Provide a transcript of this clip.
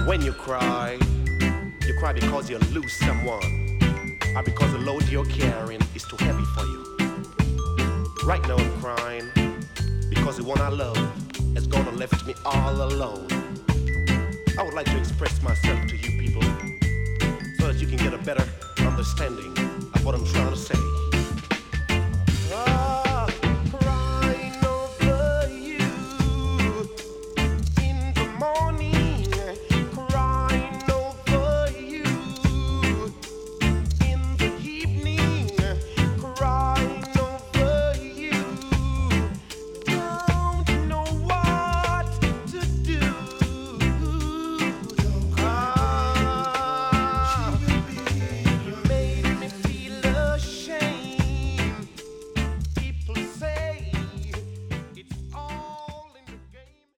When you cry because you lose someone, or because the load you're carrying is too heavy for you. Right now I'm crying because the one I love has gone and left me all alone. I would like to express myself to you people so that you can get a better understanding of what I'm trying to say.